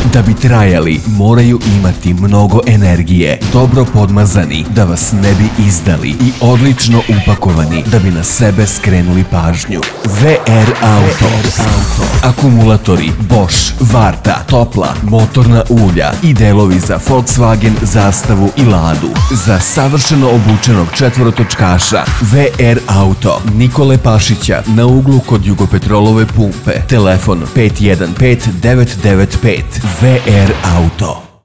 Da bi trajali, moraju imati mnogo energije, dobro podmazani da vas ne bi izdali i odlično upakovani da bi na sebe skrenuli pažnju. VR Auto. Akumulatori Bosch, Varta, topla, motorna ulja i delovi za Volkswagen, Zastavu i Ladu. Za savršeno obučenog četvorotočkaša VR Auto Nikole Pašića na uglu kod Jugopetrolove pumpe. Telefon 515 995. VR Auto.